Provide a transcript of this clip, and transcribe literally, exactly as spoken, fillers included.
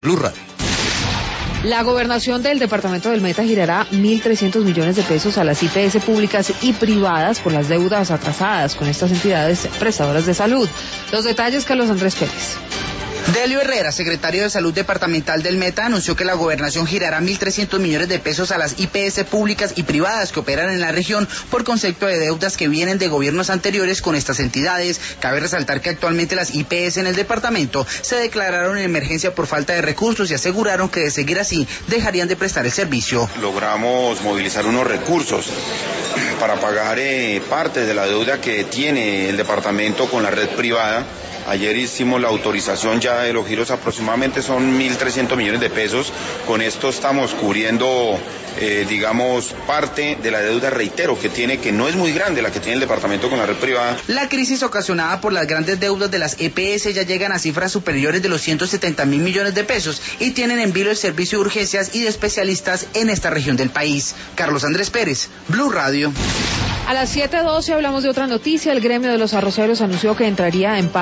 Blue Radio. La gobernación del departamento del Meta girará mil trescientos millones de pesos a las I P S públicas y privadas por las deudas atrasadas con estas entidades prestadoras de salud. Los detalles, Carlos Andrés Pérez. Delio Herrera, secretario de Salud Departamental del Meta, anunció que la gobernación girará mil trescientos millones de pesos a las I P S públicas y privadas que operan en la región por concepto de deudas que vienen de gobiernos anteriores con estas entidades. Cabe resaltar que actualmente las I P S en el departamento se declararon en emergencia por falta de recursos y aseguraron que de seguir así dejarían de prestar el servicio. Logramos movilizar unos recursos para pagar eh, parte de la deuda que tiene el departamento con la red privada. Ayer hicimos la autorización ya de los giros, aproximadamente son mil trescientos millones de pesos. Con esto estamos cubriendo, eh, digamos, parte de la deuda, reitero, que tiene, que no es muy grande la que tiene el departamento con la red privada. La crisis ocasionada por las grandes deudas de las E P S ya llegan a cifras superiores de los ciento setenta mil millones de pesos y tienen en vilo el servicio de urgencias y de especialistas en esta región del país. Carlos Andrés Pérez, Blue Radio. A las siete doce hablamos de otra noticia. El gremio de los arroceros anunció que entraría en